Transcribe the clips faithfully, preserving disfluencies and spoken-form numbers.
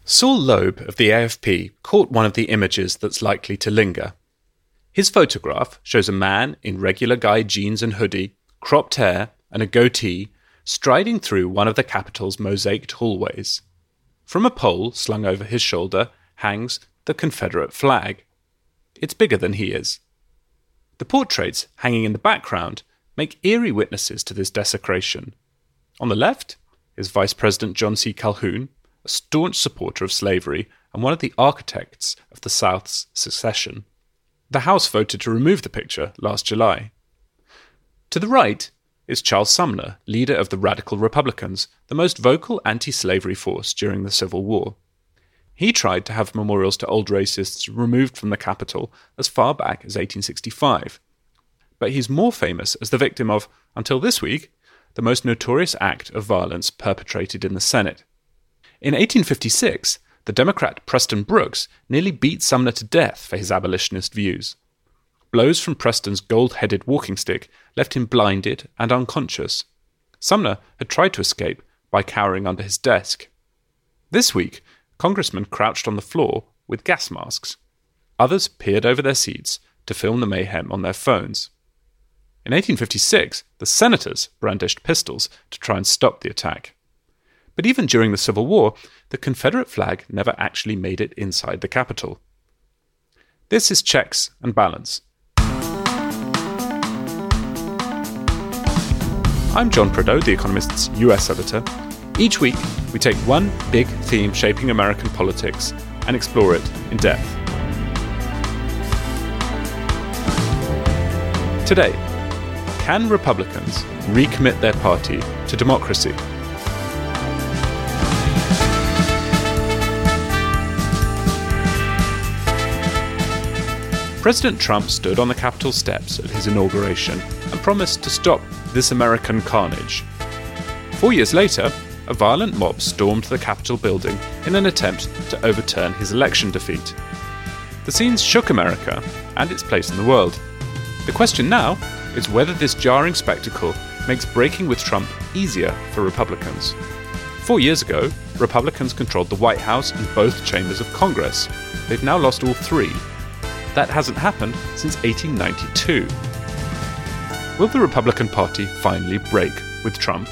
Saul Loeb of the A F P caught one of the images that's likely to linger. His photograph shows a man in regular guy jeans and hoodie, cropped hair and a goatee, striding through one of the Capitol's mosaiced hallways. From a pole slung over his shoulder hangs the Confederate flag. It's bigger than he is. The portraits hanging in the background make eerie witnesses to this desecration. On the left is Vice President John C. Calhoun, a staunch supporter of slavery and one of the architects of the South's secession. The House voted to remove the picture last July. To the right is Charles Sumner, leader of the Radical Republicans, the most vocal anti-slavery force during the Civil War. He tried to have memorials to old racists removed from the Capitol as far back as eighteen sixty-five. But he's more famous as the victim of, until this week, the most notorious act of violence perpetrated in the Senate. In eighteen fifty-six, the Democrat Preston Brooks nearly beat Sumner to death for his abolitionist views. Blows from Preston's gold-headed walking stick left him blinded and unconscious. Sumner had tried to escape by cowering under his desk. This week, congressmen crouched on the floor with gas masks. Others peered over their seats to film the mayhem on their phones. In eighteen fifty-six, the senators brandished pistols to try and stop the attack. But even during the Civil War, the Confederate flag never actually made it inside the Capitol. This is Checks and Balance. I'm John Prideaux, The Economist's U S editor. Each week, we take one big theme shaping American politics and explore it in depth. Today, can Republicans recommit their party to democracy? President Trump stood on the Capitol steps at his inauguration and promised to stop this American carnage. Four years later, a violent mob stormed the Capitol building in an attempt to overturn his election defeat. The scenes shook America and its place in the world. The question now is whether this jarring spectacle makes breaking with Trump easier for Republicans. Four years ago, Republicans controlled the White House and both chambers of Congress. They've now lost all three. That hasn't happened since eighteen ninety-two. Will the Republican Party finally break with Trump?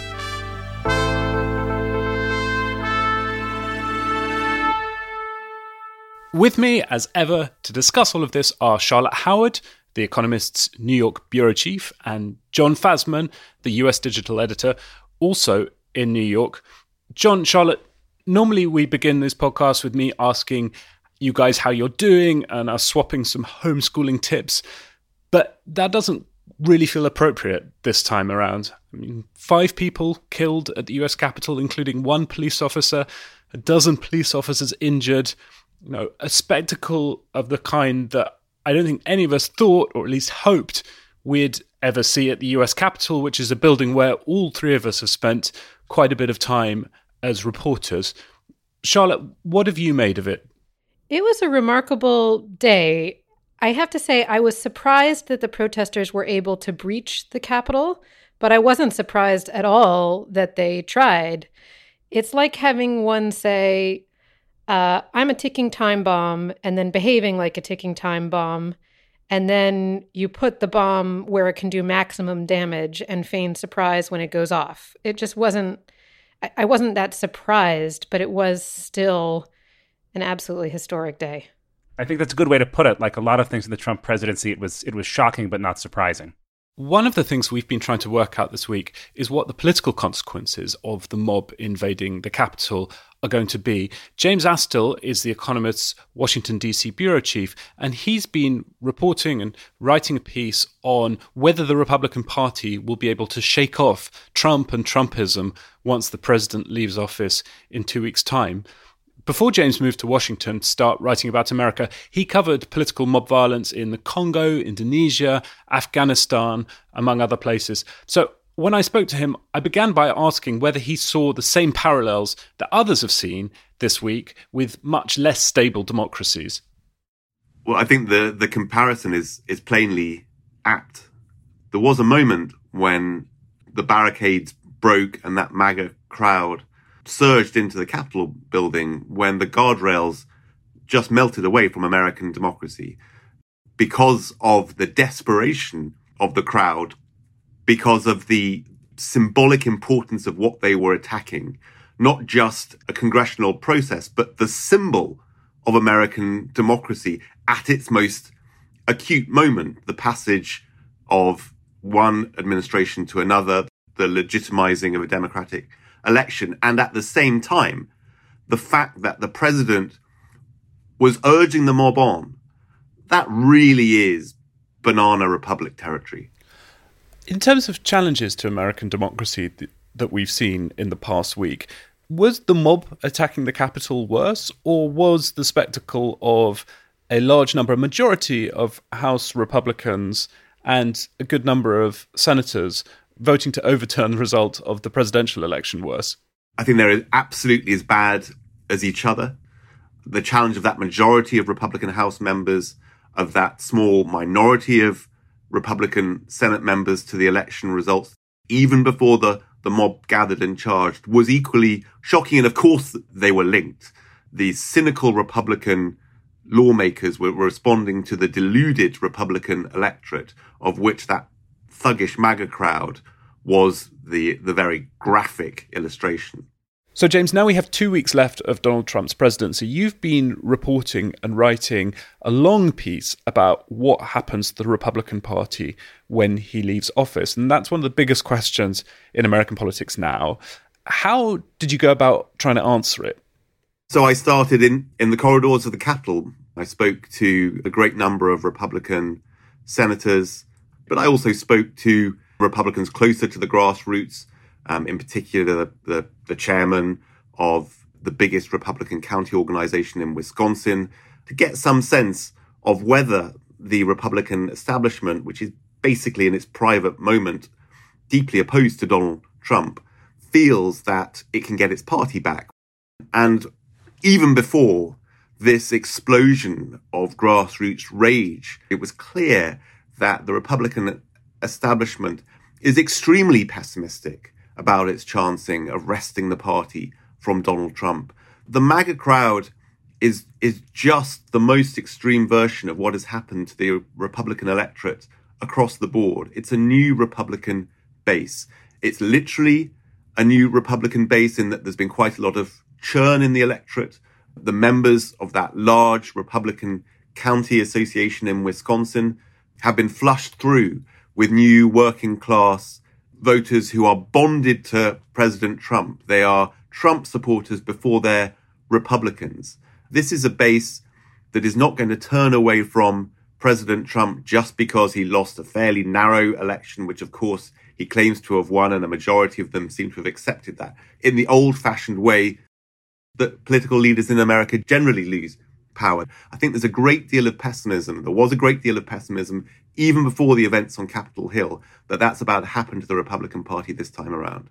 With me, as ever, to discuss all of this are Charlotte Howard, The Economist's New York bureau chief, and Jon Fasman, the U S digital editor, also in New York. John, Charlotte, normally we begin this podcast with me asking you guys how you're doing and us swapping some homeschooling tips, but that doesn't really feel appropriate this time around. I mean, five people killed at the U S Capitol, including one police officer, a dozen police officers injured, you know, a spectacle of the kind that I don't think any of us thought, or at least hoped, we'd ever see at the U S Capitol, which is a building where all three of us have spent quite a bit of time as reporters. Charlotte, what have you made of it? It was a remarkable day. I have to say, I was surprised that the protesters were able to breach the Capitol, but I wasn't surprised at all that they tried. It's like having one say, uh, I'm a ticking time bomb, and then behaving like a ticking time bomb, and then you put the bomb where it can do maximum damage and feign surprise when it goes off. It just wasn't, I, I wasn't that surprised, but it was still an absolutely historic day. I think that's a good way to put it. Like a lot of things in the Trump presidency, it was it was shocking but not surprising. One of the things we've been trying to work out this week is what the political consequences of the mob invading the Capitol are going to be. James Astill is The Economist's Washington, D C bureau chief, and he's been reporting and writing a piece on whether the Republican Party will be able to shake off Trump and Trumpism once the president leaves office in two weeks' time. Before James moved to Washington to start writing about America, he covered political mob violence in the Congo, Indonesia, Afghanistan, among other places. So when I spoke to him, I began by asking whether he saw the same parallels that others have seen this week with much less stable democracies. Well, I think the, the comparison is, is plainly apt. There was a moment when the barricades broke and that MAGA crowd surged into the Capitol building when the guardrails just melted away from American democracy because of the desperation of the crowd, because of the symbolic importance of what they were attacking, not just a congressional process, but the symbol of American democracy at its most acute moment, the passage of one administration to another, the legitimizing of a democratic election. And at the same time, the fact that the president was urging the mob on, that really is banana republic territory. In terms of challenges to American democracy th- that we've seen in the past week, was the mob attacking the Capitol worse, or was the spectacle of a large number, a majority of House Republicans and a good number of senators voting to overturn the result of the presidential election worse? I think they're absolutely as bad as each other. The challenge of that majority of Republican House members, of that small minority of Republican Senate members to the election results, even before the, the mob gathered and charged, was equally shocking. And of course, they were linked. The cynical Republican lawmakers were responding to the deluded Republican electorate, of which that thuggish MAGA crowd was the, the very graphic illustration. So, James, now we have two weeks left of Donald Trump's presidency. You've been reporting and writing a long piece about what happens to the Republican Party when he leaves office. And that's one of the biggest questions in American politics now. How did you go about trying to answer it? So I started in, in the corridors of the Capitol. I spoke to a great number of Republican senators, but I also spoke to Republicans closer to the grassroots, um, in particular the, the, the chairman of the biggest Republican county organization in Wisconsin, to get some sense of whether the Republican establishment, which is basically in its private moment deeply opposed to Donald Trump, feels that it can get its party back. And even before this explosion of grassroots rage, it was clear that the Republican establishment is extremely pessimistic about its chancing of wresting the party from Donald Trump. The MAGA crowd is is just the most extreme version of what has happened to the Republican electorate across the board. It's a new Republican base. It's literally a new Republican base in that there's been quite a lot of churn in the electorate. The members of that large Republican county association in Wisconsin have been flushed through with new working class voters who are bonded to President Trump. They are Trump supporters before they're Republicans. This is a base that is not going to turn away from President Trump just because he lost a fairly narrow election, which of course he claims to have won, and a majority of them seem to have accepted that in the old-fashioned way that political leaders in America generally lose power. I think there's a great deal of pessimism. There was a great deal of pessimism even before the events on Capitol Hill that that's about to happen to the Republican Party this time around.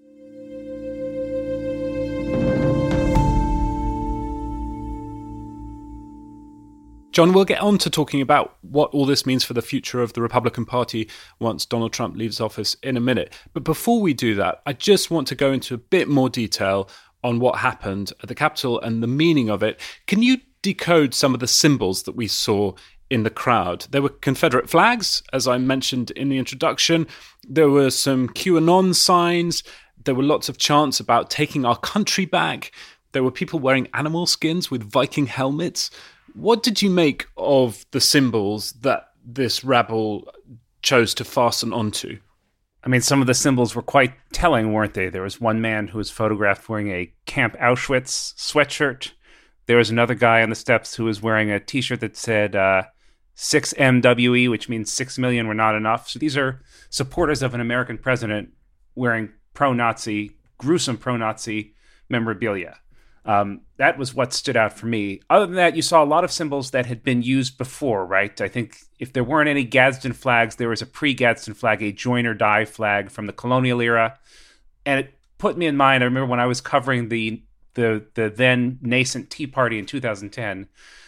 John, we'll get on to talking about what all this means for the future of the Republican Party once Donald Trump leaves office in a minute. But before we do that, I just want to go into a bit more detail on what happened at the Capitol and the meaning of it. Can you decode some of the symbols that we saw in the crowd? There were Confederate flags, as I mentioned in the introduction. There were some QAnon signs. There were lots of chants about taking our country back. There were people wearing animal skins with Viking helmets. What did you make of the symbols that this rabble chose to fasten onto? I mean, some of the symbols were quite telling, weren't they? There was one man who was photographed wearing a Camp Auschwitz sweatshirt. There was another guy on the steps who was wearing a T-shirt that said uh, six M W E, which means six million were not enough. So these are supporters of an American president wearing pro-Nazi, gruesome pro-Nazi memorabilia. Um, that was what stood out for me. Other than that, you saw a lot of symbols that had been used before, right? I think if there weren't any Gadsden flags, there was a pre-Gadsden flag, a join or die flag from the colonial era. And it put me in mind, I remember when I was covering the the the then nascent Tea Party in two thousand ten,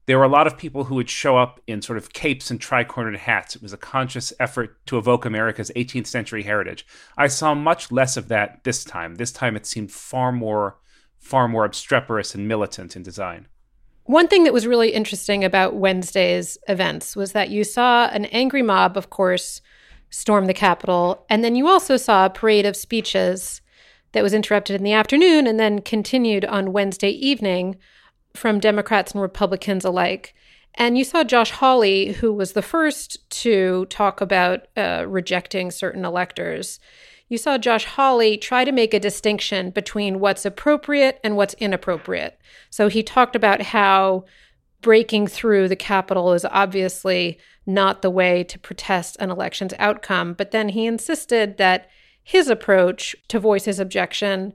there were a lot of people who would show up in sort of capes and tri-cornered hats. It was a conscious effort to evoke America's eighteenth century heritage. I saw much less of that this time. This time it seemed far more, far more obstreperous and militant in design. One thing that was really interesting about Wednesday's events was that you saw an angry mob, of course, storm the Capitol, and then you also saw a parade of speeches that was interrupted in the afternoon and then continued on Wednesday evening from Democrats and Republicans alike. And you saw Josh Hawley, who was the first to talk about uh, rejecting certain electors. You saw Josh Hawley try to make a distinction between what's appropriate and what's inappropriate. So he talked about how breaking through the Capitol is obviously not the way to protest an election's outcome. But then he insisted that his approach to voice his objection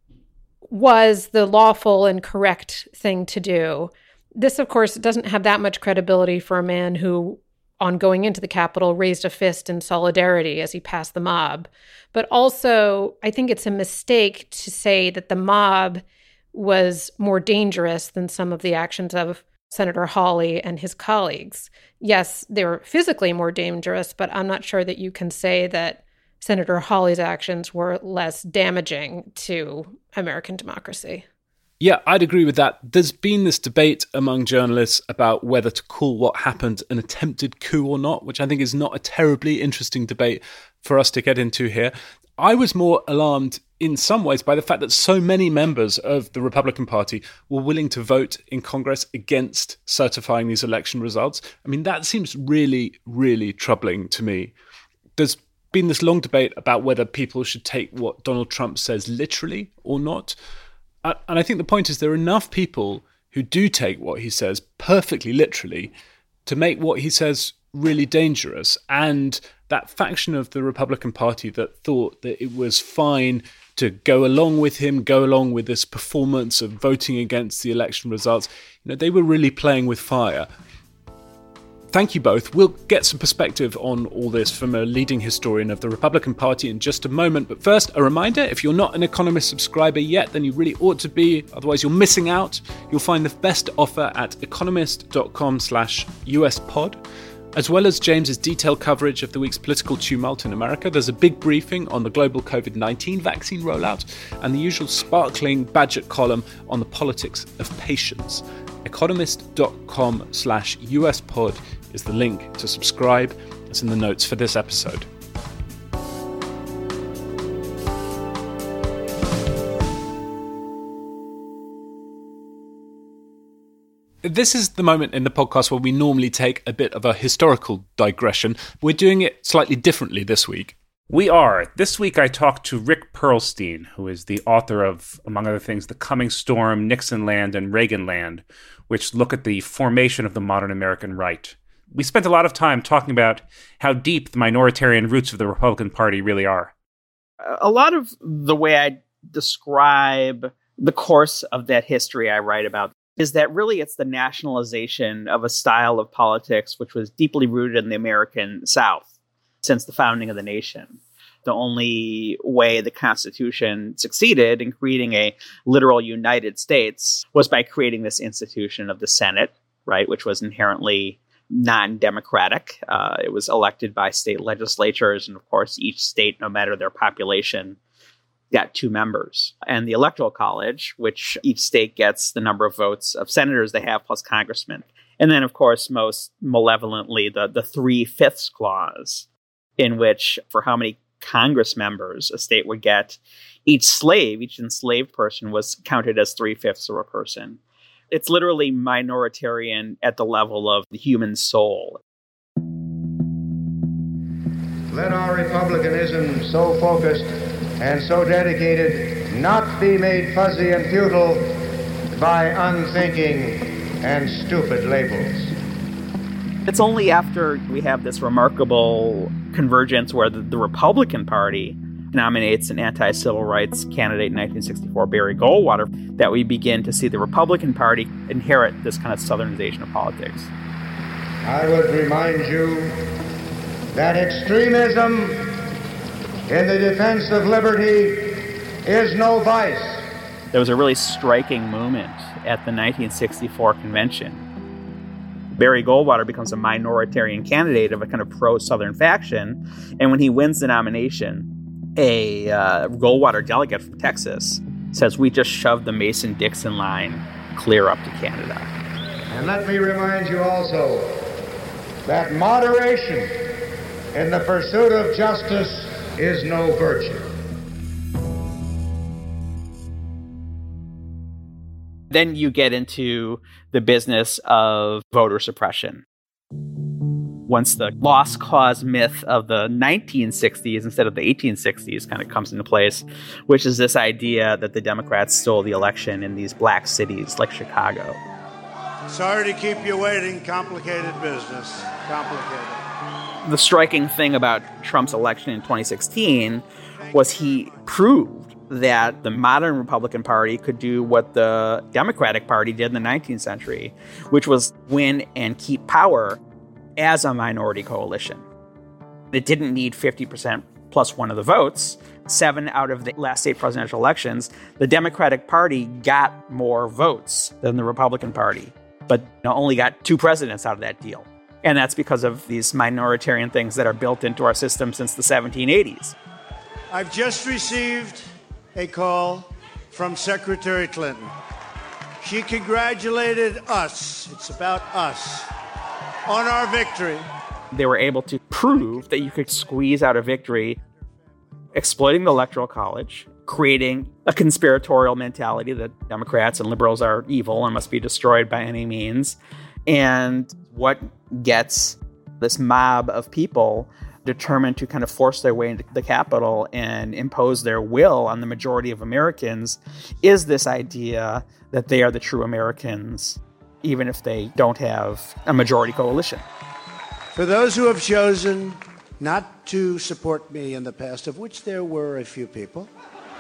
was the lawful and correct thing to do. This, of course, doesn't have that much credibility for a man who, on going into the Capitol, raised a fist in solidarity as he passed the mob. But also, I think it's a mistake to say that the mob was more dangerous than some of the actions of Senator Hawley and his colleagues. Yes, they were physically more dangerous, but I'm not sure that you can say that Senator Hawley's actions were less damaging to American democracy. Yeah, I'd agree with that. There's been this debate among journalists about whether to call what happened an attempted coup or not, which I think is not a terribly interesting debate for us to get into here. I was more alarmed in some ways by the fact that so many members of the Republican Party were willing to vote in Congress against certifying these election results. I mean, that seems really, really troubling to me. There's been this long debate about whether people should take what Donald Trump says literally or not. And I think the point is there are enough people who do take what he says perfectly literally to make what he says really dangerous. And that faction of the Republican Party that thought that it was fine to go along with him, go along with this performance of voting against the election results, you know, they were really playing with fire. Thank you both. We'll get some perspective on all this from a leading historian of the Republican Party in just a moment. But first, a reminder, if you're not an Economist subscriber yet, then you really ought to be. Otherwise, you're missing out. You'll find the best offer at economist.com slash US pod. As well as James's detailed coverage of the week's political tumult in America, there's a big briefing on the global covid nineteen vaccine rollout and the usual sparkling Badgett column on the politics of patience. Economist.com slash US pod is the link to subscribe. It's in the notes for this episode. This is the moment in the podcast where we normally take a bit of a historical digression. We're doing it slightly differently this week. We are. This week I talked to Rick Perlstein, who is the author of, among other things, The Coming Storm, Nixonland, and Reaganland, which look at the formation of the modern American right. We spent a lot of time talking about how deep the minoritarian roots of the Republican Party really are. A lot of the way I describe the course of that history I write about is that really it's the nationalization of a style of politics which was deeply rooted in the American South since the founding of the nation. The only way the Constitution succeeded in creating a literal United States was by creating this institution of the Senate, right, which was inherently non-democratic. Uh, it was elected by state legislatures, and of course, each state, no matter their population, got two members. And the Electoral College, which each state gets the number of votes of senators they have plus congressmen. And then, of course, most malevolently, the, the three-fifths clause, in which for how many Congress members a state would get, each slave, each enslaved person was counted as three-fifths of a person. It's literally minoritarian at the level of the human soul. Let our republicanism, so focused and so dedicated, not be made fuzzy and futile by unthinking and stupid labels. It's only after we have this remarkable convergence where the, the Republican Party nominates an anti-civil rights candidate in nineteen sixty-four, Barry Goldwater, that we begin to see the Republican Party inherit this kind of southernization of politics. I would remind you that extremism in the defense of liberty is no vice. There was a really striking moment at the nineteen sixty-four convention Barry Goldwater becomes a minoritarian candidate of a kind of pro-Southern faction. And when he wins the nomination, a uh, Goldwater delegate from Texas says, we just shoved the Mason-Dixon line clear up to Canada. And let me remind you also that moderation in the pursuit of justice is no virtue. Then you get into the business of voter suppression. Once the lost cause myth of the nineteen sixties instead of the eighteen sixties kind of comes into place, which is this idea that the Democrats stole the election in these black cities like Chicago. Sorry to keep you waiting. Complicated business. Complicated. The striking thing about Trump's election in twenty sixteen was he proved that the modern Republican Party could do what the Democratic Party did in the nineteenth century, which was win and keep power as a minority coalition. It didn't need fifty percent plus one of the votes. Seven out of the last eight presidential elections, the Democratic Party got more votes than the Republican Party, but only got two presidents out of that deal. And that's because of these minoritarian things that are built into our system since the seventeen eighties. I've just received a call from Secretary Clinton. She congratulated us. It's about us. On our victory. They were able to prove that you could squeeze out a victory, exploiting the Electoral College, creating a conspiratorial mentality that Democrats and liberals are evil and must be destroyed by any means. And what gets this mob of people determined to kind of force their way into the Capitol and impose their will on the majority of Americans is this idea that they are the true Americans, even if they don't have a majority coalition. For those who have chosen not to support me in the past, of which there were a few people,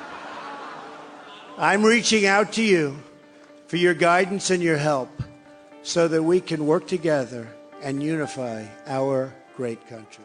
I'm reaching out to you for your guidance and your help so that we can work together and unify our great country.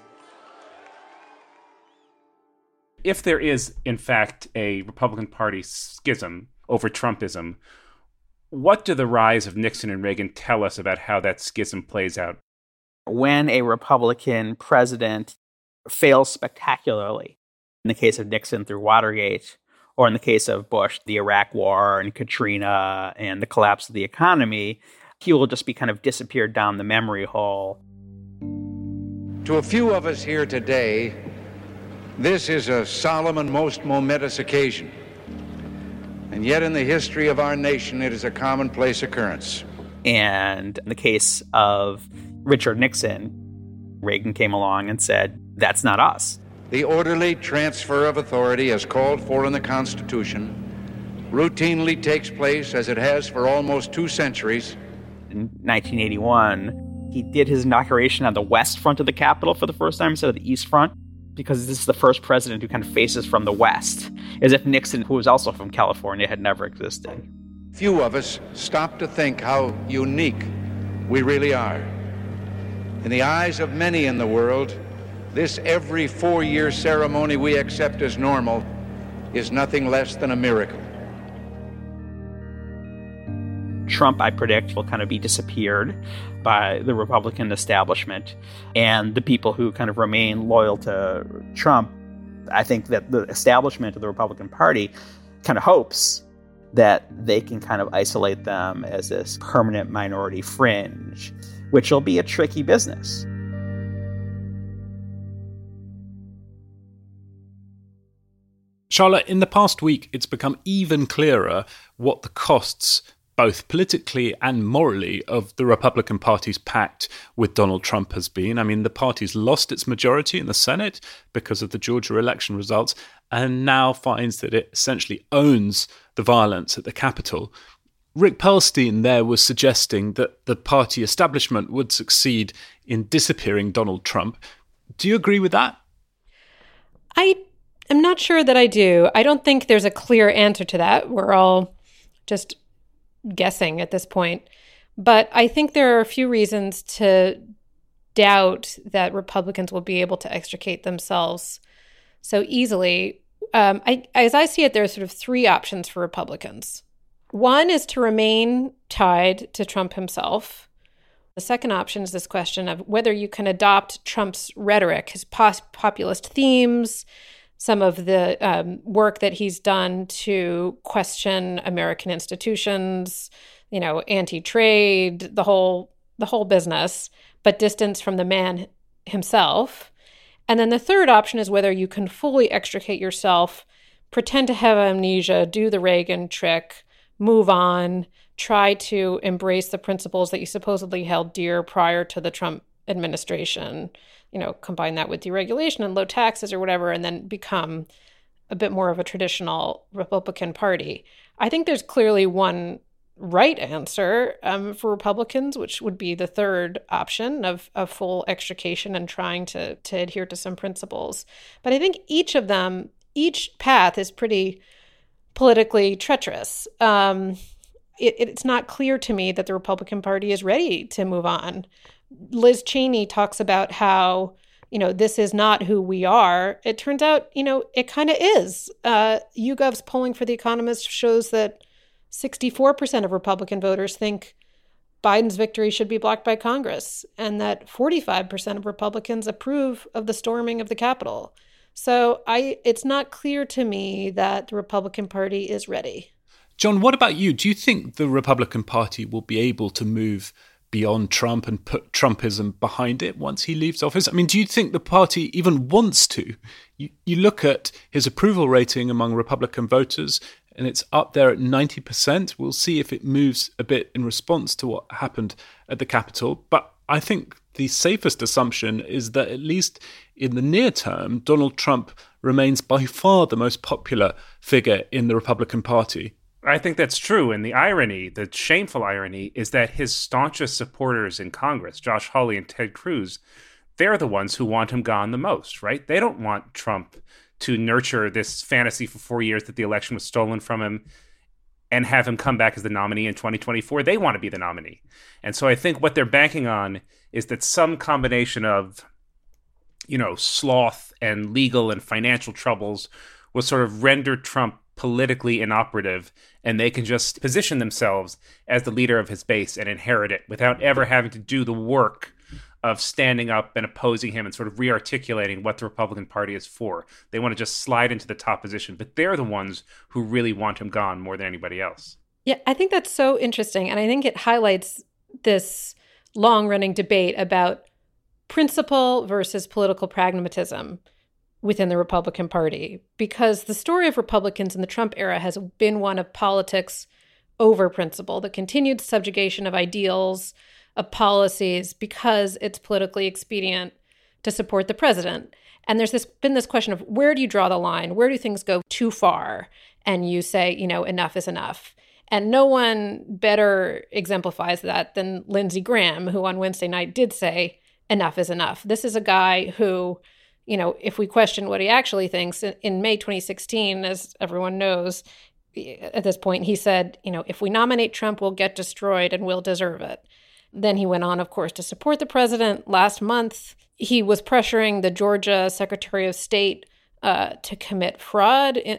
If there is, in fact, a Republican Party schism over Trumpism, what do the rise of Nixon and Reagan tell us about how that schism plays out? When a Republican president fails spectacularly, in the case of Nixon through Watergate, or in the case of Bush, the Iraq War and Katrina and the collapse of the economy, he will just be kind of disappeared down the memory hole. To a few of us here today, this is a solemn and most momentous occasion. And yet in the history of our nation, it is a commonplace occurrence. And in the case of Richard Nixon, Reagan came along and said, that's not us. The orderly transfer of authority as called for in the Constitution routinely takes place as it has for almost two centuries. In nineteen eighty-one, he did his inauguration on the west front of the Capitol for the first time instead of the east front, because this is the first president who kind of faces from the west, as if Nixon, who was also from California, had never existed. Few of us stop to think how unique we really are. In the eyes of many in the world, this every four-year ceremony we accept as normal is nothing less than a miracle. Trump, I predict, will kind of be disappeared by the Republican establishment. And the people who kind of remain loyal to Trump, I think that the establishment of the Republican Party kind of hopes that they can kind of isolate them as this permanent minority fringe, which will be a tricky business. Charlotte, in the past week, it's become even clearer what the costs, both politically and morally, of the Republican Party's pact with Donald Trump has been. I mean, the party's lost its majority in the Senate because of the Georgia election results and now finds that it essentially owns the violence at the Capitol. Rick Perlstein there was suggesting that the party establishment would succeed in disappearing Donald Trump. Do you agree with that? I am not sure that I do. I don't think there's a clear answer to that. We're all just guessing at this point. But I think there are a few reasons to doubt that Republicans will be able to extricate themselves so easily. Um, I, as I see it, there are sort of three options for Republicans. One is to remain tied to Trump himself. The second option is this question of whether you can adopt Trump's rhetoric, his pos- populist themes, some of the um, work that he's done to question American institutions, you know, anti-trade, the whole the whole business, but distance from the man himself. And then the third option is whether you can fully extricate yourself, pretend to have amnesia, do the Reagan trick, move on, try to embrace the principles that you supposedly held dear prior to the Trump administration, you know, combine that with deregulation and low taxes or whatever, and then become a bit more of a traditional Republican Party. I think there's clearly one right answer um, for Republicans, which would be the third option of, of full extrication and trying to, to adhere to some principles. But I think each of them, each path is pretty politically treacherous. Um, it, it's not clear to me that the Republican Party is ready to move on. Liz Cheney talks about how, you know, this is not who we are. It turns out, you know, it kind of is. Uh, YouGov's polling for The Economist shows that sixty-four percent of Republican voters think Biden's victory should be blocked by Congress, and that forty-five percent of Republicans approve of the storming of the Capitol. So I, it's not clear to me that the Republican Party is ready. John, what about you? Do you think the Republican Party will be able to move beyond Trump and put Trumpism behind it once he leaves office? I mean, do you think the party even wants to? You, you look at his approval rating among Republican voters, and it's up there at ninety percent. We'll see if it moves a bit in response to what happened at the Capitol. But I think the safest assumption is that at least in the near term, Donald Trump remains by far the most popular figure in the Republican Party. I think that's true. And the irony, the shameful irony, is that his staunchest supporters in Congress, Josh Hawley and Ted Cruz, they're the ones who want him gone the most, right? They don't want Trump to nurture this fantasy for four years that the election was stolen from him and have him come back as the nominee in twenty twenty-four. They want to be the nominee. And so I think what they're banking on is that some combination of, you know, sloth and legal and financial troubles will sort of render Trump politically inoperative, and they can just position themselves as the leader of his base and inherit it without ever having to do the work of standing up and opposing him and sort of re-articulating what the Republican Party is for. They want to just slide into the top position, but they're the ones who really want him gone more than anybody else. Yeah, I think that's so interesting. And I think it highlights this long-running debate about principle versus political pragmatism within the Republican Party, because the story of Republicans in the Trump era has been one of politics over principle, the continued subjugation of ideals, of policies, because it's politically expedient to support the president. And there's this been this question of where do you draw the line? Where do things go too far? And you say, you know, enough is enough. And no one better exemplifies that than Lindsey Graham, who on Wednesday night did say enough is enough. This is a guy who, you know, if we question what he actually thinks, in May twenty sixteen, as everyone knows, at this point, he said, you know, if we nominate Trump, we'll get destroyed and we'll deserve it. Then he went on, of course, to support the president. Last month, he was pressuring the Georgia Secretary of State uh, to commit fraud in,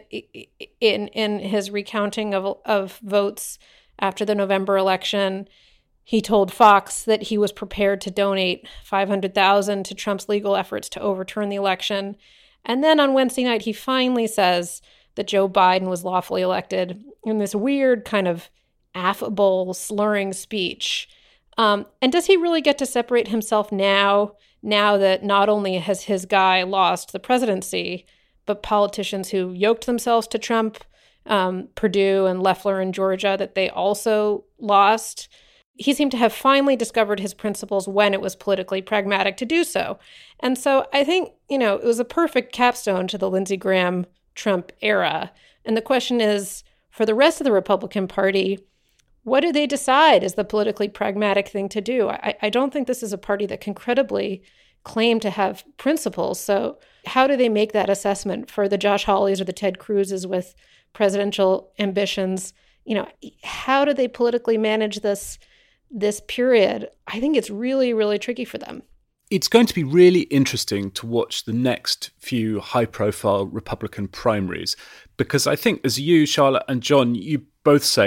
in in his recounting of of votes after the November election. He told Fox that he was prepared to donate five hundred thousand dollars to Trump's legal efforts to overturn the election. And then on Wednesday night, he finally says that Joe Biden was lawfully elected in this weird kind of affable, slurring speech. Um, and does he really get to separate himself now, now that not only has his guy lost the presidency, but politicians who yoked themselves to Trump, um, Perdue and Loeffler in Georgia, that they also lost? He seemed to have finally discovered his principles when it was politically pragmatic to do so. And so I think, you know, it was a perfect capstone to the Lindsey Graham Trump era. And the question is, for the rest of the Republican Party, what do they decide is the politically pragmatic thing to do? I, I don't think this is a party that can credibly claim to have principles. So how do they make that assessment for the Josh Hawleys or the Ted Cruzes with presidential ambitions? You know, how do they politically manage this this period? I think it's really, really tricky for them. It's going to be really interesting to watch the next few high-profile Republican primaries, because I think, as you, Charlotte, and John, you both say,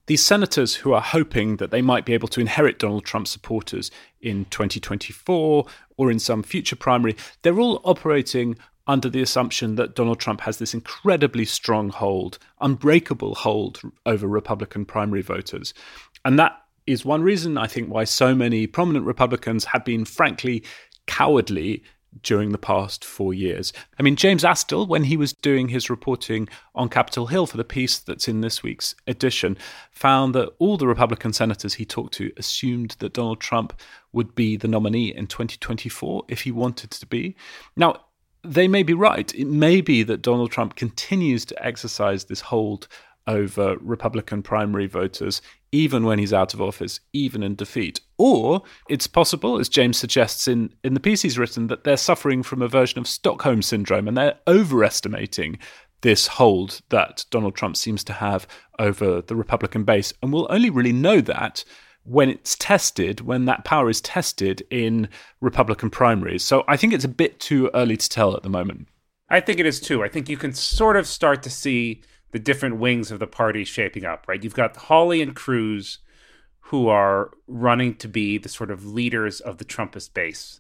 These senators who are hoping that they might be able to inherit Donald Trump supporters in twenty twenty-four or in some future primary, they're all operating under the assumption that Donald Trump has this incredibly strong hold, unbreakable hold over Republican primary voters. And that is one reason, I think, why so many prominent Republicans have been, frankly, cowardly during the past four years. I mean, James Astle, when he was doing his reporting on Capitol Hill for the piece that's in this week's edition, found that all the Republican senators he talked to assumed that Donald Trump would be the nominee in twenty twenty-four if he wanted to be. Now, they may be right. It may be that Donald Trump continues to exercise this hold over Republican primary voters, even when he's out of office, even in defeat. Or it's possible, as James suggests in, in the piece he's written, that they're suffering from a version of Stockholm syndrome and they're overestimating this hold that Donald Trump seems to have over the Republican base. And we'll only really know that when it's tested, when that power is tested in Republican primaries. So I think it's a bit too early to tell at the moment. I think it is too. I think you can sort of start to see the different wings of the party shaping up, right? You've got Hawley and Cruz, who are running to be the sort of leaders of the Trumpist base.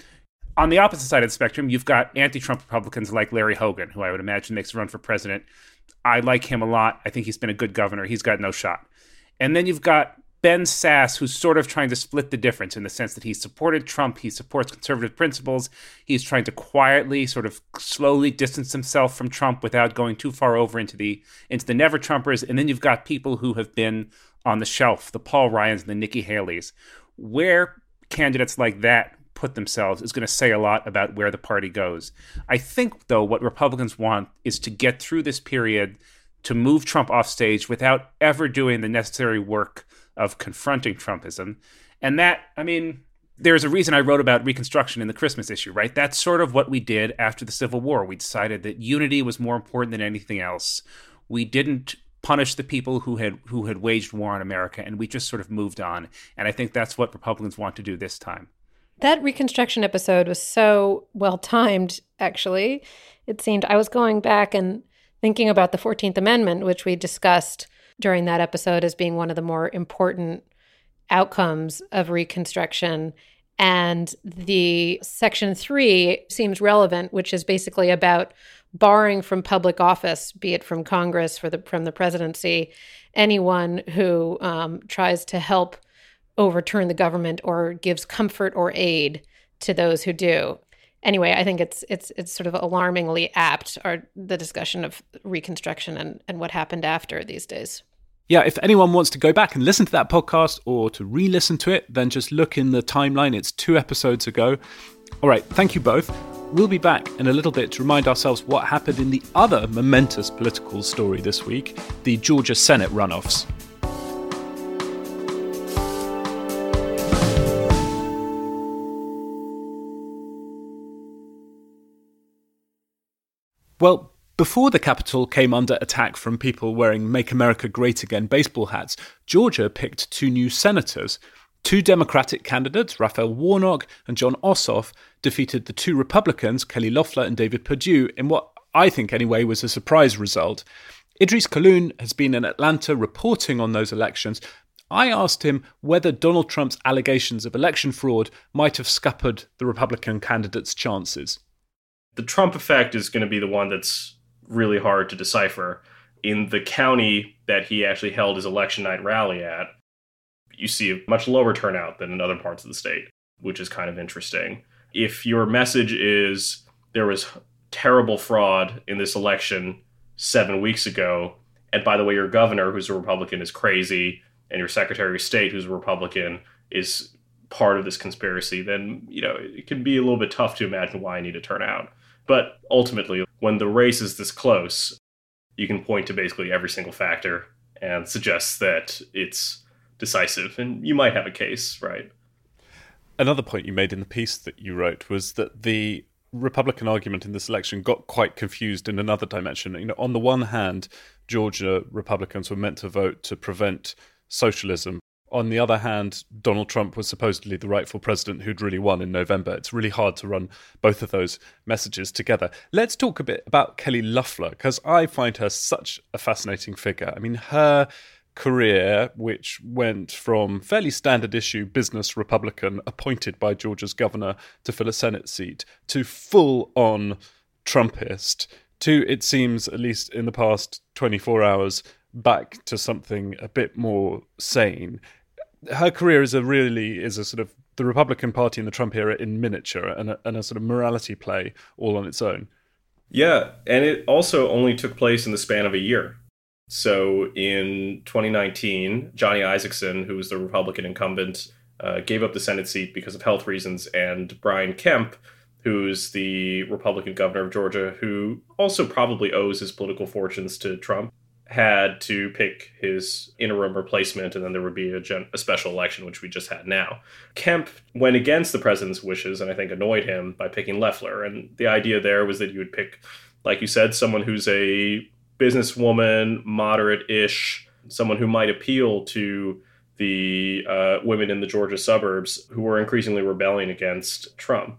On the opposite side of the spectrum, you've got anti-Trump Republicans like Larry Hogan, who I would imagine makes a run for president. I like him a lot. I think he's been a good governor. He's got no shot. And then you've got Ben Sasse, who's sort of trying to split the difference in the sense that he supported Trump, he supports conservative principles, he's trying to quietly, sort of slowly distance himself from Trump without going too far over into the into the never-Trumpers. And then you've got people who have been on the shelf, the Paul Ryans and the Nikki Haleys. Where candidates like that put themselves is going to say a lot about where the party goes. I think, though, what Republicans want is to get through this period to move Trump off stage without ever doing the necessary work of confronting Trumpism. And that, I mean, there's a reason I wrote about Reconstruction in the Christmas issue, right? That's sort of what we did after the Civil War. We decided that unity was more important than anything else. We didn't punish the people who had who had waged war on America, and we just sort of moved on. And I think that's what Republicans want to do this time. That Reconstruction episode was so well timed, actually. It seemed I was going back and thinking about the fourteenth Amendment, which we discussed during that episode as being one of the more important outcomes of Reconstruction. And the Section three seems relevant, which is basically about barring from public office, be it from Congress, for the, from the presidency, anyone who um, tries to help overturn the government or gives comfort or aid to those who do. Anyway, I think it's it's it's sort of alarmingly apt, or the discussion of Reconstruction and, and what happened after these days. Yeah, if anyone wants to go back and listen to that podcast or to re-listen to it, then just look in the timeline. It's two episodes ago. All right, thank you both. We'll be back in a little bit to remind ourselves what happened in the other momentous political story this week, the Georgia Senate runoffs. Well, before the Capitol came under attack from people wearing Make America Great Again baseball hats, Georgia picked two new senators. Two Democratic candidates, Raphael Warnock and Jon Ossoff, defeated the two Republicans, Kelly Loeffler and David Perdue, in what I think anyway was a surprise result. Idris Kaloun has been in Atlanta reporting on those elections. I asked him whether Donald Trump's allegations of election fraud might have scuppered the Republican candidates' chances. The Trump effect is going to be the one that's really hard to decipher. In the county that he actually held his election night rally at, you see a much lower turnout than in other parts of the state, which is kind of interesting. If your message is there was terrible fraud in this election seven weeks ago, and by the way, your governor, who's a Republican, is crazy, and your Secretary of State, who's a Republican, is part of this conspiracy, then, you know, it can be a little bit tough to imagine why I need to turn out. But ultimately, when the race is this close, you can point to basically every single factor and suggest that it's decisive, and you might have a case, right? Another point you made in the piece that you wrote was that the Republican argument in this election got quite confused in another dimension. You know, on the one hand, Georgia Republicans were meant to vote to prevent socialism. On the other hand, Donald Trump was supposedly the rightful president who'd really won in November. It's really hard to run both of those messages together. Let's talk a bit about Kelly Loeffler, because I find her such a fascinating figure. I mean, her career, which went from fairly standard issue business Republican appointed by Georgia's governor to fill a Senate seat to full on Trumpist to, it seems, at least in the past twenty-four hours, back to something a bit more sane. Her career is a really is a sort of the Republican Party in the Trump era in miniature, and a, and a sort of morality play all on its own. Yeah, and it also only took place in the span of a year. So in twenty nineteen, Johnny Isakson, who was the Republican incumbent, uh, gave up the Senate seat because of health reasons, and Brian Kemp, who's the Republican governor of Georgia, who also probably owes his political fortunes to Trump, had to pick his interim replacement, and then there would be a, gen- a special election, which we just had now. Kemp went against the president's wishes and I think annoyed him by picking Loeffler. And the idea there was that you would pick, like you said, someone who's a businesswoman, moderate-ish, someone who might appeal to the uh, women in the Georgia suburbs who were increasingly rebelling against Trump.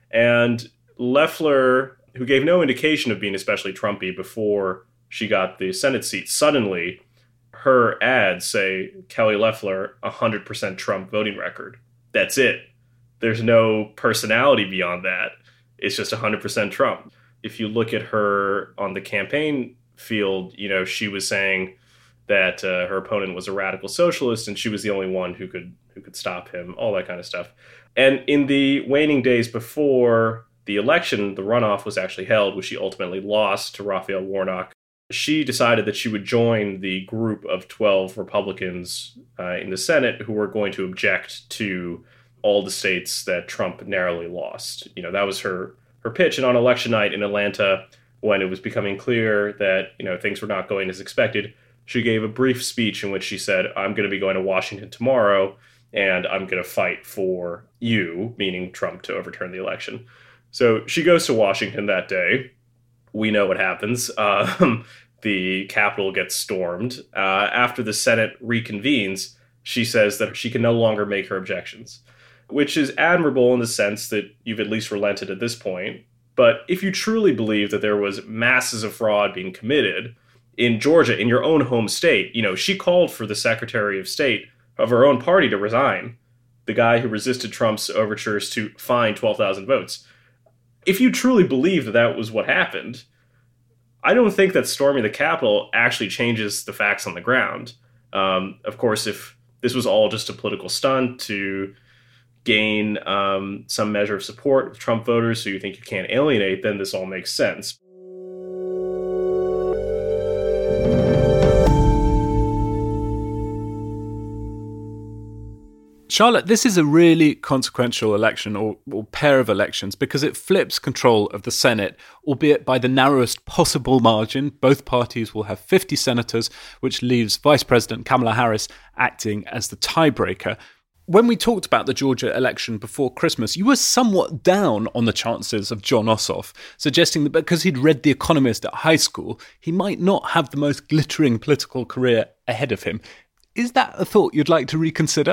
And Loeffler, who gave no indication of being especially Trumpy before she got the Senate seat, suddenly her ads say Kelly Loeffler, one hundred percent Trump voting record. That's it. There's no personality beyond that. It's just one hundred percent Trump. If you look at her on the campaign field, you know, she was saying that uh, her opponent was a radical socialist and she was the only one who could who could stop him, all that kind of stuff. And in the waning days before the election, the runoff was actually held, which she ultimately lost to Raphael Warnock. She decided that she would join the group of twelve Republicans uh, in the Senate who were going to object to all the states that Trump narrowly lost. You know, that was her her pitch. And on election night in Atlanta, when it was becoming clear that, you know, things were not going as expected, she gave a brief speech in which she said, I'm going to be going to Washington tomorrow, and I'm going to fight for you, meaning Trump, to overturn the election. So she goes to Washington that day. We know what happens. Um, the Capitol gets stormed. Uh, after the Senate reconvenes, she says that she can no longer make her objections, which is admirable in the sense that you've at least relented at this point. But if you truly believe that there was masses of fraud being committed in Georgia, in your own home state, you know, she called for the Secretary of State of her own party to resign, the guy who resisted Trump's overtures to fine twelve thousand votes. If you truly believe that that was what happened, I don't think that storming the Capitol actually changes the facts on the ground. Um, of course, if this was all just a political stunt to gain um, some measure of support with Trump voters who you think you can't alienate, then this all makes sense. Charlotte, this is a really consequential election or, or pair of elections because it flips control of the Senate, albeit by the narrowest possible margin. Both parties will have fifty senators, which leaves Vice President Kamala Harris acting as the tiebreaker. When we talked about the Georgia election before Christmas, you were somewhat down on the chances of Jon Ossoff, suggesting that because he'd read The Economist at high school, he might not have the most glittering political career ahead of him. Is that a thought you'd like to reconsider?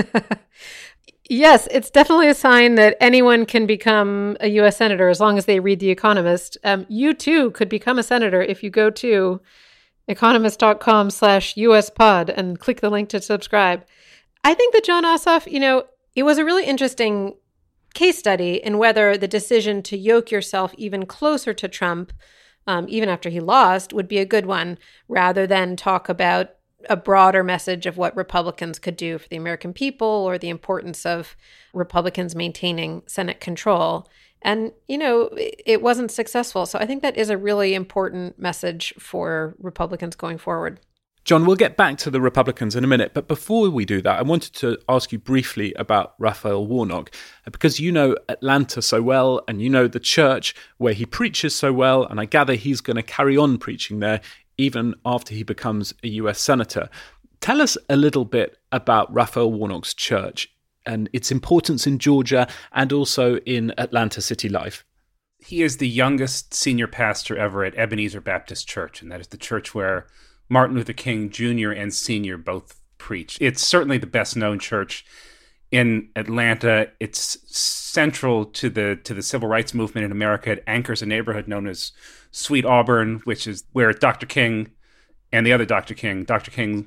Yes, it's definitely a sign that anyone can become a U S senator as long as they read The Economist. Um, you too could become a senator if you go to economist.com slash US pod and click the link to subscribe. I think that Jon Ossoff, you know, it was a really interesting case study in whether the decision to yoke yourself even closer to Trump, um, even after he lost, would be a good one, rather than talk about a broader message of what Republicans could do for the American people or the importance of Republicans maintaining Senate control. And, you know, it wasn't successful. So I think that is a really important message for Republicans going forward. John, we'll get back to the Republicans in a minute, but before we do that, I wanted to ask you briefly about Raphael Warnock, because you know Atlanta so well, and you know the church where he preaches so well, and I gather he's going to carry on preaching there even after he becomes a U S senator. Tell us a little bit about Raphael Warnock's church and its importance in Georgia and also in Atlanta city life. He is the youngest senior pastor ever at Ebenezer Baptist Church, and that is the church where Martin Luther King Junior and Senior both preach. It's certainly the best-known church in Atlanta. It's central to the to the civil rights movement in America. It anchors a neighborhood known as Sweet Auburn, which is where Doctor King and the other Doctor King, Doctor King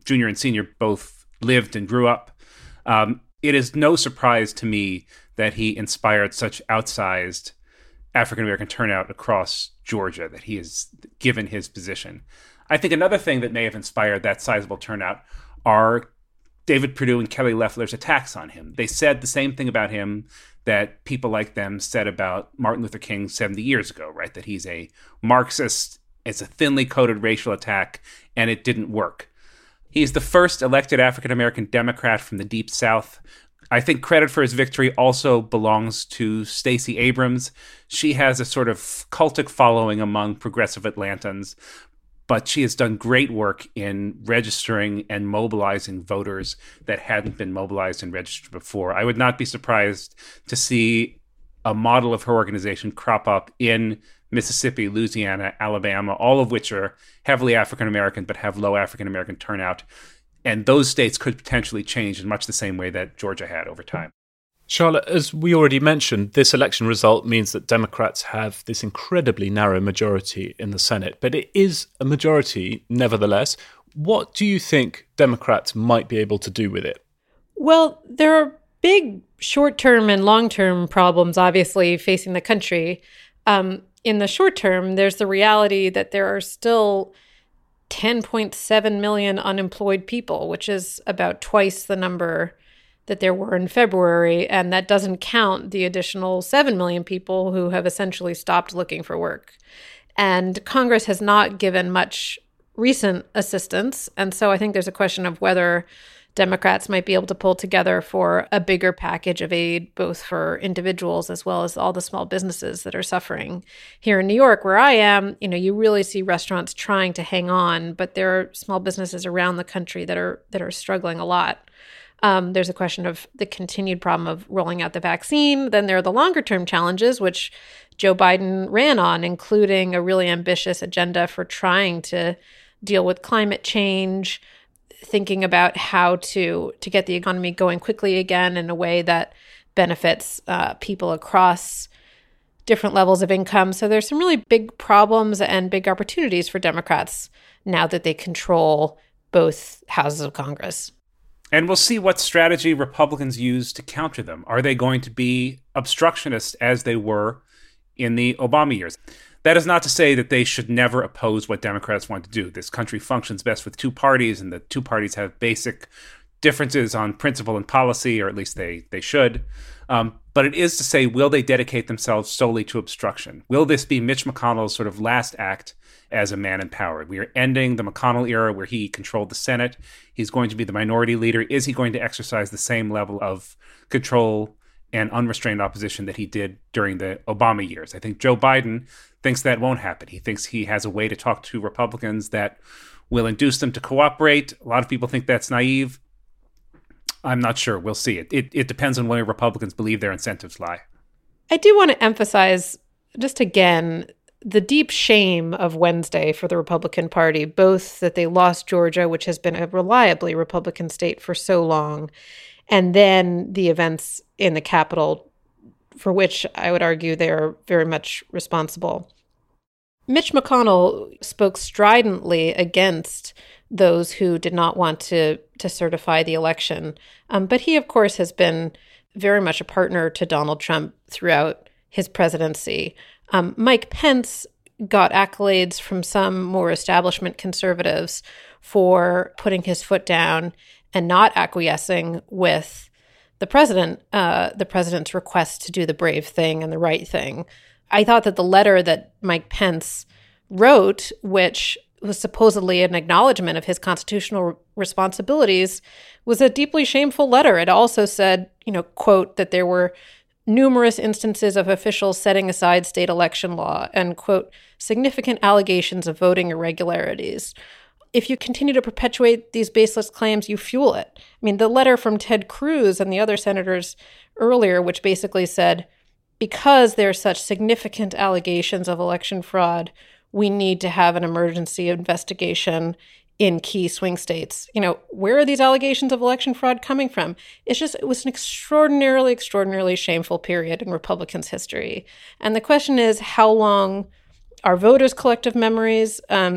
Junior and Senior both lived and grew up. Um, it is no surprise to me that he inspired such outsized African-American turnout across Georgia, that he has given his position. I think another thing that may have inspired that sizable turnout are David Perdue and Kelly Loeffler's attacks on him. They said the same thing about him that people like them said about Martin Luther King seventy years ago, right? That he's a Marxist, it's a thinly coded racial attack, and it didn't work. He's the first elected African-American Democrat from the Deep South. I think credit for his victory also belongs to Stacey Abrams. She has a sort of cultic following among progressive Atlantans, but she has done great work in registering and mobilizing voters that hadn't been mobilized and registered before. I would not be surprised to see a model of her organization crop up in Mississippi, Louisiana, Alabama, all of which are heavily African-American but have low African-American turnout. And those states could potentially change in much the same way that Georgia had over time. Charlotte, as we already mentioned, this election result means that Democrats have this incredibly narrow majority in the Senate, but it is a majority nevertheless. What do you think Democrats might be able to do with it? Well, there are big short-term and long-term problems, obviously, facing the country. Um, in the short term, there's the reality that there are still ten point seven million unemployed people, which is about twice the number that there were in February, and that doesn't count the additional seven million people who have essentially stopped looking for work. And Congress has not given much recent assistance, and so I think there's a question of whether Democrats might be able to pull together for a bigger package of aid, both for individuals as well as all the small businesses that are suffering. Here in New York, where I am, you know, you really see restaurants trying to hang on, but there are small businesses around the country that are that are struggling a lot. Um, there's a question of the continued problem of rolling out the vaccine. Then there are the longer term challenges, which Joe Biden ran on, including a really ambitious agenda for trying to deal with climate change, thinking about how to to get the economy going quickly again in a way that benefits uh, people across different levels of income. So there's some really big problems and big opportunities for Democrats now that they control both houses of Congress. And we'll see what strategy Republicans use to counter them. Are they going to be obstructionist as they were in the Obama years? That is not to say that they should never oppose what Democrats want to do. This country functions best with two parties, and the two parties have basic differences on principle and policy, or at least they they should. Um, but it is to say, will they dedicate themselves solely to obstruction? Will this be Mitch McConnell's sort of last act as a man in power? We are ending the McConnell era where he controlled the Senate. He's going to be the minority leader. Is he going to exercise the same level of control and unrestrained opposition that he did during the Obama years? I think Joe Biden thinks that won't happen. He thinks he has a way to talk to Republicans that will induce them to cooperate. A lot of people think that's naive. I'm not sure. We'll see. It, it, it depends on where Republicans believe their incentives lie. I do want to emphasize, just again, the deep shame of Wednesday for the Republican Party, both that they lost Georgia, which has been a reliably Republican state for so long, and then the events in the Capitol, for which I would argue they're very much responsible. Mitch McConnell spoke stridently against those who did not want to, to certify the election. Um, but he, of course, has been very much a partner to Donald Trump throughout his presidency. Um, Mike Pence got accolades from some more establishment conservatives for putting his foot down and not acquiescing with the president, uh, the president's request to do the brave thing and the right thing. I thought that the letter that Mike Pence wrote, which was supposedly an acknowledgement of his constitutional responsibilities, was a deeply shameful letter. It also said, you know, quote, that there were numerous instances of officials setting aside state election law and, quote, significant allegations of voting irregularities. If you continue to perpetuate these baseless claims, you fuel it. I mean, the letter from Ted Cruz and the other senators earlier, which basically said, because there are such significant allegations of election fraud, we need to have an emergency investigation in key swing states. You know, where are these allegations of election fraud coming from? It's just, it was an extraordinarily, extraordinarily shameful period in Republicans' history. And the question is, how long are voters' collective memories? Um,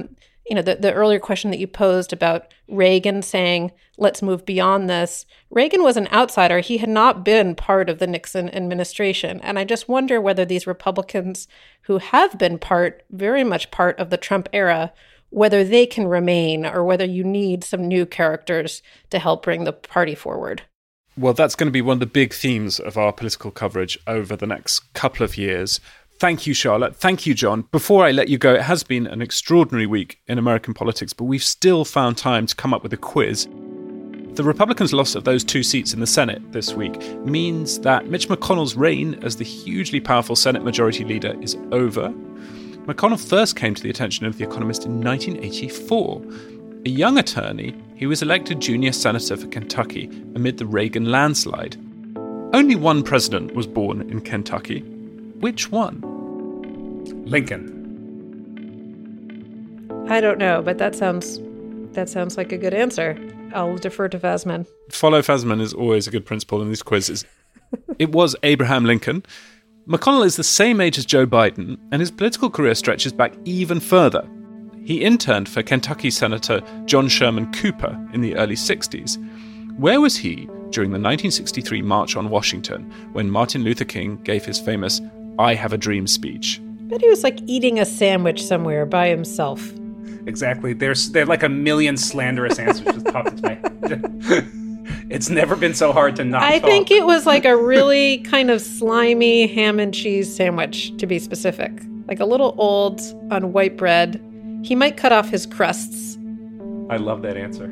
you know, the, the earlier question that you posed about Reagan saying, let's move beyond this. Reagan was an outsider. He had not been part of the Nixon administration. And I just wonder whether these Republicans who have been part, very much part of the Trump era, whether they can remain or whether you need some new characters to help bring the party forward. Well, that's going to be one of the big themes of our political coverage over the next couple of years. Thank you, Charlotte. Thank you, John. Before I let you go, it has been an extraordinary week in American politics, but we've still found time to come up with a quiz. The Republicans' loss of those two seats in the Senate this week means that Mitch McConnell's reign as the hugely powerful Senate Majority Leader is over. McConnell first came to the attention of The Economist in nineteen eighty-four. A young attorney, he was elected junior senator for Kentucky amid the Reagan landslide. Only one president was born in Kentucky. Which one? Lincoln. I don't know, but that sounds that sounds like a good answer. I'll defer to Fazman. Follow Fazman is always a good principle in these quizzes. It was Abraham Lincoln. McConnell is the same age as Joe Biden, and his political career stretches back even further. He interned for Kentucky Senator John Sherman Cooper in the early sixties. Where was he during the nineteen sixty-three March on Washington when Martin Luther King gave his famous I Have a Dream speech? But he was like eating a sandwich somewhere by himself. Exactly. There's there are like a million slanderous answers just popped into my head. It's never been so hard to not I talk. think it was like a really kind of slimy ham and cheese sandwich, to be specific. Like a little old on white bread. He might cut off his crusts. I love that answer.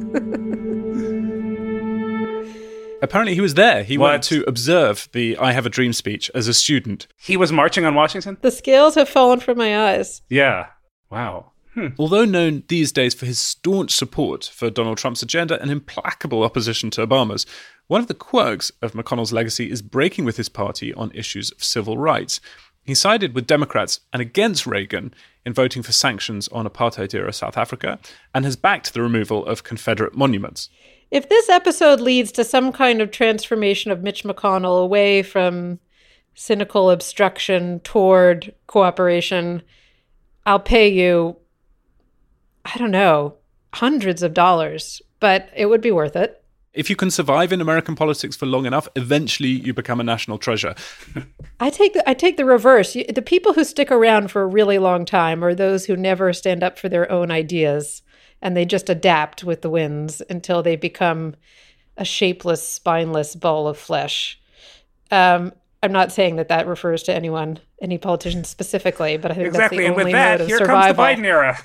Apparently he was there. He What? went to observe the I Have a Dream speech as a student. He was marching on Washington? The scales have fallen from my eyes. Yeah. Wow. Hmm. Although known these days for his staunch support for Donald Trump's agenda and implacable opposition to Obama's, one of the quirks of McConnell's legacy is breaking with his party on issues of civil rights. He sided with Democrats and against Reagan in voting for sanctions on apartheid-era South Africa and has backed the removal of Confederate monuments. If this episode leads to some kind of transformation of Mitch McConnell away from cynical obstruction toward cooperation, I'll pay you, I don't know, hundreds of dollars, but it would be worth it. If you can survive in American politics for long enough, eventually you become a national treasure. I take the I take the reverse. You- The people who stick around for a really long time are those who never stand up for their own ideas, and they just adapt with the winds until they become a shapeless, spineless ball of flesh. Um, I'm not saying that that refers to anyone, any politician specifically, but I think Exactly. that's And the only with that, mode of here survival. comes the Biden era.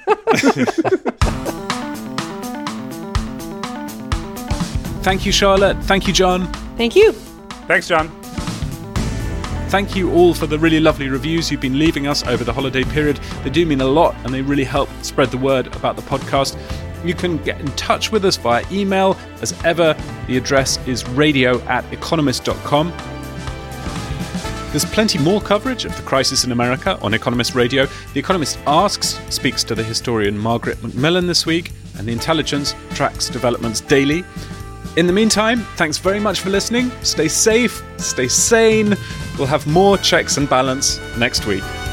Thank you, Charlotte. Thank you, John. Thank you. Thanks, John. Thank you all for the really lovely reviews you've been leaving us over the holiday period. They do mean a lot, and they really help spread the word about the podcast. You can get in touch with us via email. As ever, the address is radio at economist dot com. There's plenty more coverage of the crisis in America on Economist Radio. The Economist Asks speaks to the historian Margaret McMillan this week, and The Intelligence tracks developments daily. In the meantime, thanks very much for listening. Stay safe, stay sane. We'll have more checks and balance next week.